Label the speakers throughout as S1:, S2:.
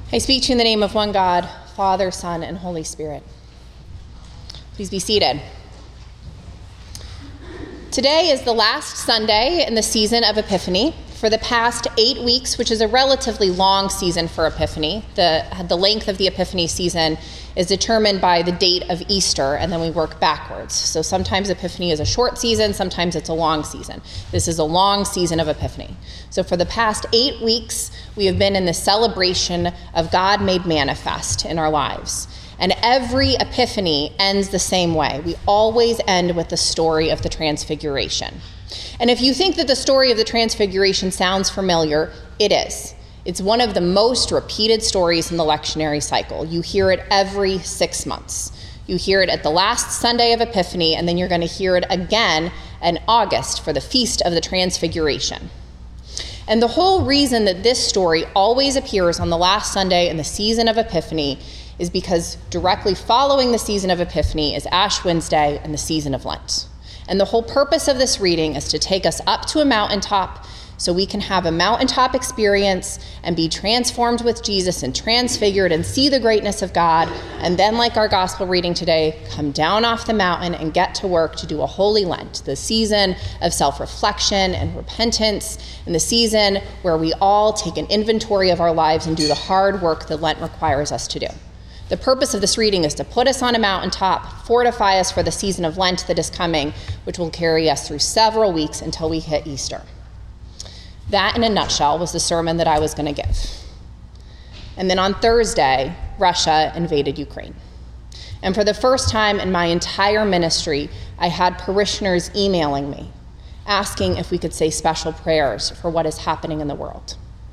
S1: I speak to you in the name of one God, Father, Son, and Holy Spirit. Please be seated. Today is the last Sunday in the season of Epiphany. For the past 8 weeks, which is a relatively long season for Epiphany, the length of the Epiphany season is determined by the date of Easter, and then we work backwards. So sometimes Epiphany is a short season, sometimes it's a long season. This is a long season of Epiphany. So for the past 8 weeks, we have been in the celebration of God made manifest in our lives. And every Epiphany ends the same way. We always end with the story of the Transfiguration. And if you think that the story of the Transfiguration sounds familiar, it is. It's one of the most repeated stories in the lectionary cycle. You hear it every 6 months. You hear it at the last Sunday of Epiphany, and then you're going to hear it again in August for the Feast of the Transfiguration. And the whole reason that this story always appears on the last Sunday in the season of Epiphany is because directly following the season of Epiphany is Ash Wednesday and the season of Lent. And the whole purpose of this reading is to take us up to a mountaintop so we can have a mountaintop experience and be transformed with Jesus and transfigured and see the greatness of God. And then, like our gospel reading today, come down off the mountain and get to work to do a holy Lent, the season of self-reflection and repentance, and the season where we all take an inventory of our lives and do the hard work that Lent requires us to do. The purpose of this reading is to put us on a mountaintop, fortify us for the season of Lent that is coming, which will carry us through several weeks until we hit Easter. That, in a nutshell, was the sermon that I was going to give. And then on Thursday, Russia invaded Ukraine. And for the first time in my entire ministry, I had parishioners emailing me, asking if we could say special prayers for what is happening in the world.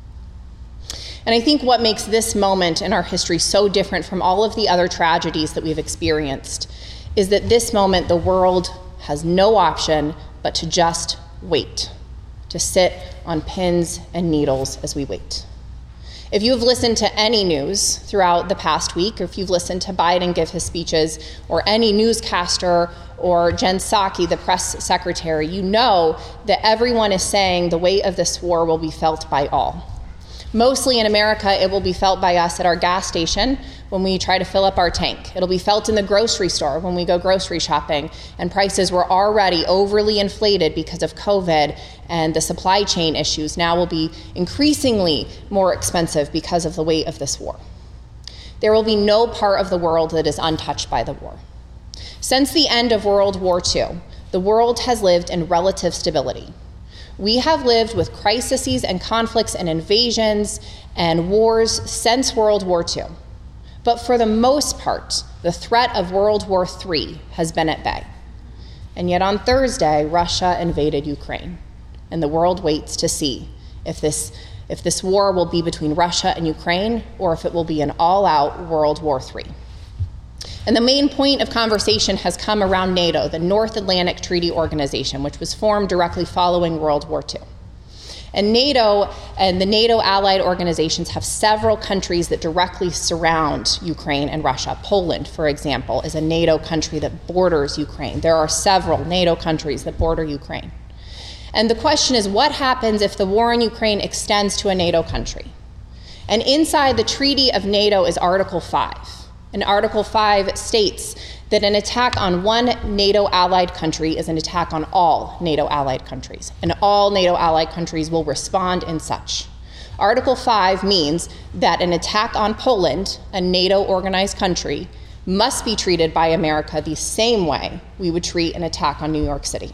S1: And I think what makes this moment in our history so different from all of the other tragedies that we've experienced is that this moment, the world has no option but to just wait, to sit on pins and needles as we wait. If you've listened to any news throughout the past week, or if you've listened to Biden give his speeches, or any newscaster, or Jen Psaki, the press secretary, you know that everyone is saying the weight of this war will be felt by all. Mostly in America, it will be felt by us at our gas station when we try to fill up our tank. It'll be felt in the grocery store when we go grocery shopping, and prices were already overly inflated because of COVID and the supply chain issues. Now will be increasingly more expensive because of the weight of this war. There will be no part of the world that is untouched by the war. Since the end of World War II, the world has lived in relative stability. We have lived with crises and conflicts and invasions and wars since World War II. But for the most part, the threat of World War III has been at bay. And yet on Thursday, Russia invaded Ukraine. And the world waits to see if this war will be between Russia and Ukraine, or if it will be an all-out World War III. And the main point of conversation has come around NATO, the North Atlantic Treaty Organization, which was formed directly following World War II. And NATO and the NATO allied organizations have several countries that directly surround Ukraine and Russia. Poland, for example, is a NATO country that borders Ukraine. There are several NATO countries that border Ukraine. And the question is, what happens if the war in Ukraine extends to a NATO country? And inside the Treaty of NATO is Article 5. And Article 5 states that an attack on one NATO allied country is an attack on all NATO allied countries, and all NATO allied countries will respond in such. Article 5 means that an attack on Poland, a NATO organized country, must be treated by America the same way we would treat an attack on New York City.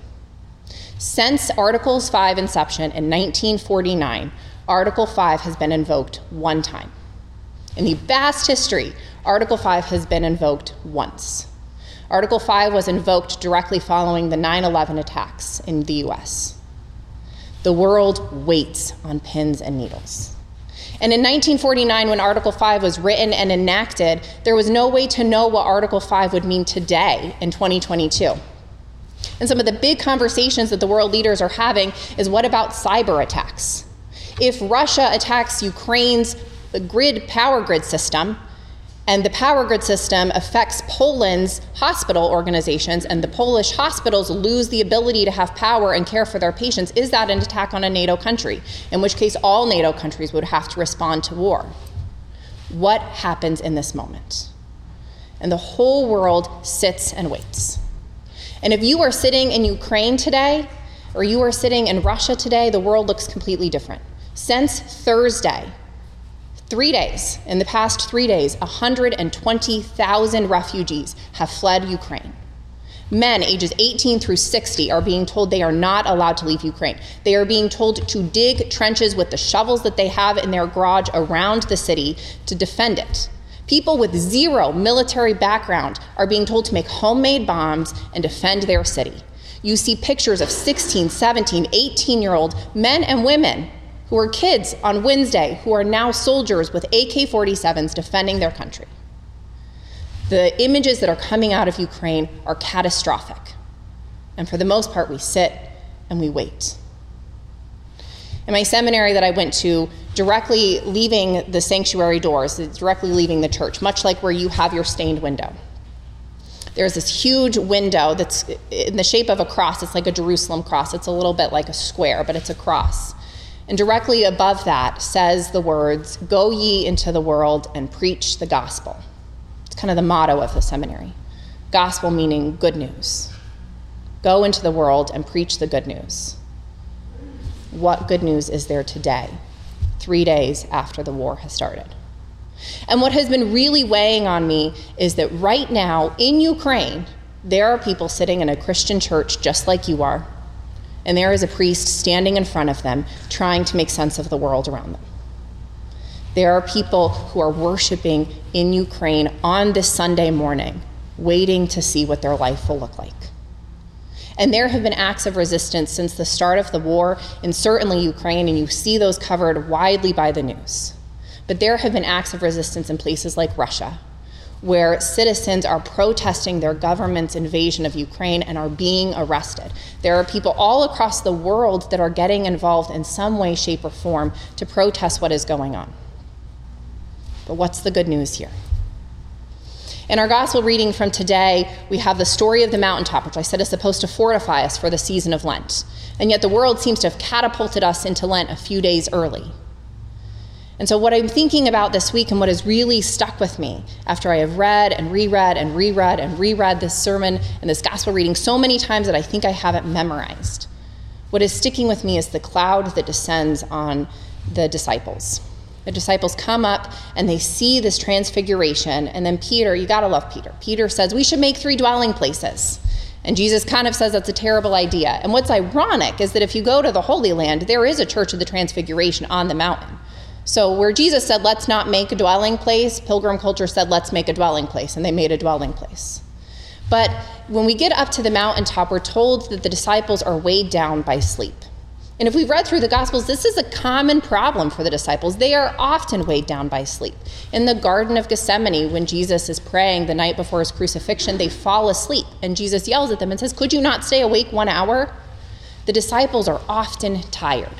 S1: Since Article 5 inception in 1949, Article 5 has been invoked one time. In the vast history, Article 5 has been invoked once. Article 5 was invoked directly following the 9/11 attacks in the US. The world waits on pins and needles. And in 1949, when Article 5 was written and enacted, there was no way to know what Article 5 would mean today in 2022. And some of the big conversations that the world leaders are having is, what about cyber attacks? If Russia attacks Ukraine's power grid system, and the power grid system affects Poland's hospital organizations, and the Polish hospitals lose the ability to have power and care for their patients, is that an attack on a NATO country? In which case, all NATO countries would have to respond to war. What happens in this moment? And the whole world sits and waits. And if you are sitting in Ukraine today, or you are sitting in Russia today, the world looks completely different. Since Thursday, 3 days, in the past 3 days, 120,000 refugees have fled Ukraine. Men ages 18 through 60 are being told they are not allowed to leave Ukraine. They are being told to dig trenches with the shovels that they have in their garage around the city to defend it. People with zero military background are being told to make homemade bombs and defend their city. You see pictures of 16, 17, 18-year-old men and women who were kids on Wednesday who are now soldiers with AK-47s defending their country. The images that are coming out of Ukraine are catastrophic. And for the most part, we sit and we wait. In my seminary that I went to, directly leaving the sanctuary doors, directly leaving the church, much like where you have your stained window, there's this huge window that's in the shape of a cross. It's like a Jerusalem cross. It's a little bit like a square, but it's a cross. And directly above that says the words, "Go ye into the world and preach the gospel." It's kind of the motto of the seminary. Gospel meaning good news. Go into the world and preach the good news. What good news is there today, 3 days after the war has started? And what has been really weighing on me is that right now in Ukraine, there are people sitting in a Christian church just like you are, and there is a priest standing in front of them trying to make sense of the world around them. There are people who are worshiping in Ukraine on this Sunday morning, waiting to see what their life will look like. And there have been acts of resistance since the start of the war in certainly Ukraine, and you see those covered widely by the news. But there have been acts of resistance in places like Russia, where citizens are protesting their government's invasion of Ukraine and are being arrested. There are people all across the world that are getting involved in some way, shape, or form to protest what is going on. But what's the good news here? In our gospel reading from today, we have the story of the mountaintop, which I said is supposed to fortify us for the season of Lent. And yet the world seems to have catapulted us into Lent a few days early. And so what I'm thinking about this week and what has really stuck with me after I have read and reread and reread and reread this sermon and this gospel reading so many times that I think I have it memorized, what is sticking with me is the cloud that descends on the disciples. The disciples come up and they see this transfiguration, and then Peter, you gotta love Peter. Peter says, "We should make 3 dwelling places." And Jesus kind of says that's a terrible idea. And what's ironic is that if you go to the Holy Land, there is a Church of the Transfiguration on the mountain. So where Jesus said, "Let's not make a dwelling place," pilgrim culture said, "Let's make a dwelling place," and they made a dwelling place. But when we get up to the mountaintop, we're told that the disciples are weighed down by sleep. And if we've read through the Gospels, this is a common problem for the disciples. They are often weighed down by sleep. In the Garden of Gethsemane, when Jesus is praying the night before his crucifixion, they fall asleep. And Jesus yells at them and says, "Could you not stay awake 1 hour?" The disciples are often tired.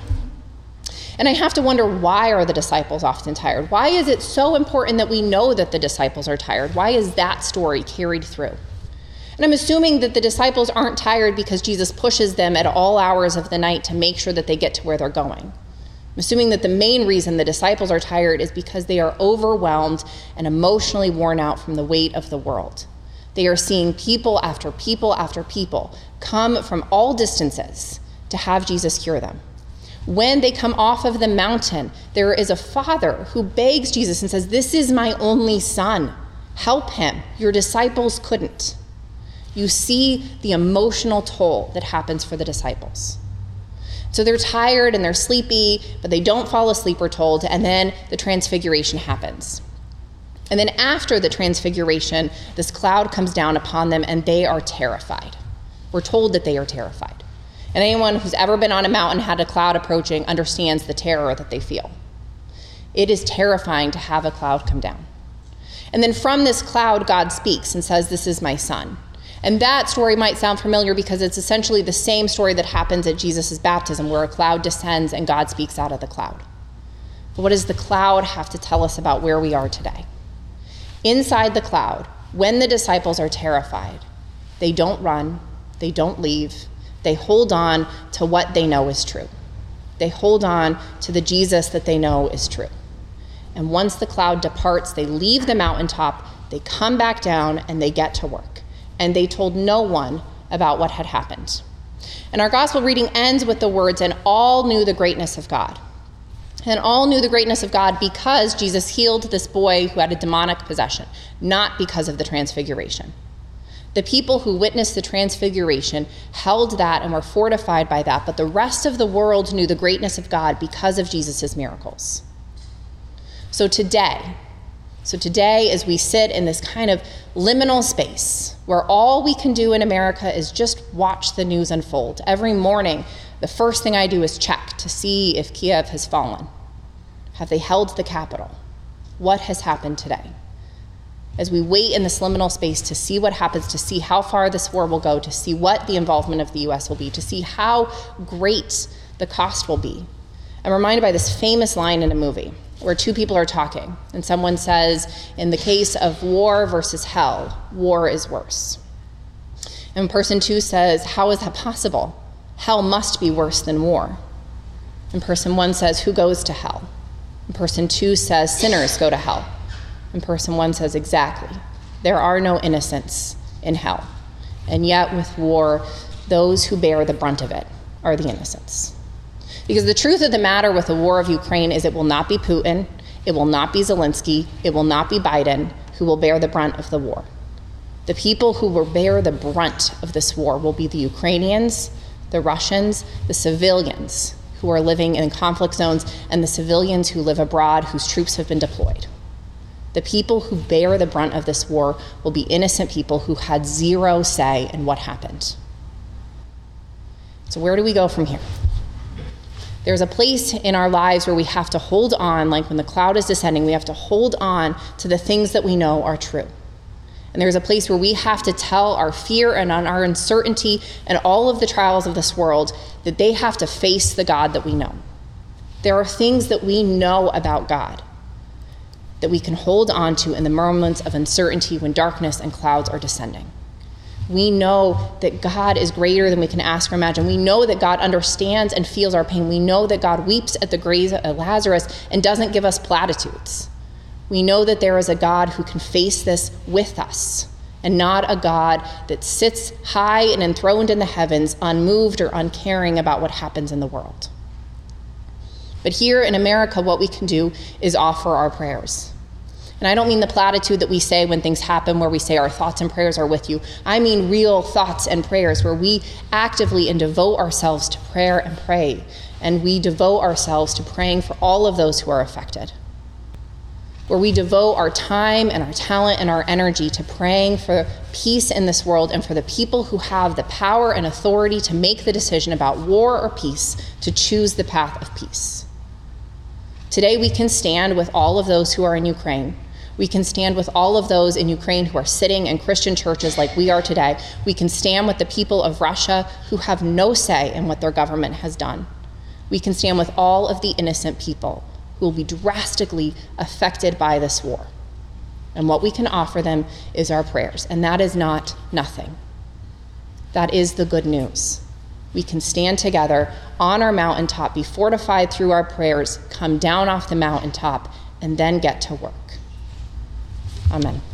S1: And I have to wonder, why are the disciples often tired? Why is it so important that we know that the disciples are tired? Why is that story carried through? And I'm assuming that the disciples aren't tired because Jesus pushes them at all hours of the night to make sure that they get to where they're going. I'm assuming that the main reason the disciples are tired is because they are overwhelmed and emotionally worn out from the weight of the world. They are seeing people after people after people come from all distances to have Jesus cure them. When they come off of the mountain, there is a father who begs Jesus and says, "This is my only son. Help him. Your disciples couldn't." You see the emotional toll that happens for the disciples. So they're tired and they're sleepy, but they don't fall asleep, we're told, and then the transfiguration happens. And then after the transfiguration, this cloud comes down upon them and they are terrified. We're told that they are terrified. And anyone who's ever been on a mountain, had a cloud approaching, understands the terror that they feel. It is terrifying to have a cloud come down. And then from this cloud, God speaks and says, "This is my son." And that story might sound familiar because it's essentially the same story that happens at Jesus' baptism, where a cloud descends and God speaks out of the cloud. But what does the cloud have to tell us about where we are today? Inside the cloud, when the disciples are terrified, they don't run, they don't leave, they hold on to what they know is true. They hold on to the Jesus that they know is true. And once the cloud departs, they leave the mountaintop, they come back down, and they get to work. And they told no one about what had happened. And our gospel reading ends with the words, "And all knew the greatness of God." And all knew the greatness of God because Jesus healed this boy who had a demonic possession, not because of the transfiguration. The people who witnessed the transfiguration held that and were fortified by that, but the rest of the world knew the greatness of God because of Jesus' miracles. So today, as we sit in this kind of liminal space where all we can do in America is just watch the news unfold. Every morning, the first thing I do is check to see if Kiev has fallen. Have they held the capital? What has happened today? As we wait in this liminal space to see what happens, to see how far this war will go, to see what the involvement of the US will be, to see how great the cost will be, I'm reminded by this famous line in a movie where two people are talking, and someone says, in the case of war versus hell, war is worse. And person two says, how is that possible? Hell must be worse than war. And person one says, who goes to hell? And person two says, sinners go to hell. And person one says, exactly. There are no innocents in hell. And yet with war, those who bear the brunt of it are the innocents. Because the truth of the matter with the war of Ukraine is it will not be Putin, it will not be Zelensky, it will not be Biden who will bear the brunt of the war. The people who will bear the brunt of this war will be the Ukrainians, the Russians, the civilians who are living in conflict zones, and the civilians who live abroad whose troops have been deployed. The people who bear the brunt of this war will be innocent people who had zero say in what happened. So where do we go from here? There's a place in our lives where we have to hold on, like when the cloud is descending, we have to hold on to the things that we know are true. And there's a place where we have to tell our fear and our uncertainty and all of the trials of this world that they have to face the God that we know. There are things that we know about God that we can hold on to in the moments of uncertainty when darkness and clouds are descending. We know that God is greater than we can ask or imagine. We know that God understands and feels our pain. We know that God weeps at the grave of Lazarus and doesn't give us platitudes. We know that there is a God who can face this with us, and not a God that sits high and enthroned in the heavens, unmoved or uncaring about what happens in the world. But here in America, what we can do is offer our prayers. And I don't mean the platitude that we say when things happen, where we say our thoughts and prayers are with you. I mean real thoughts and prayers where we actively and devote ourselves to prayer and pray. And we devote ourselves to praying for all of those who are affected. Where we devote our time and our talent and our energy to praying for peace in this world and for the people who have the power and authority to make the decision about war or peace to choose the path of peace. Today we can stand with all of those who are in Ukraine. We can stand with all of those in Ukraine who are sitting in Christian churches like we are today. We can stand with the people of Russia who have no say in what their government has done. We can stand with all of the innocent people who will be drastically affected by this war. And what we can offer them is our prayers, and that is not nothing. That is the good news. We can stand together on our mountaintop, be fortified through our prayers, come down off the mountaintop, and then get to work. Amen.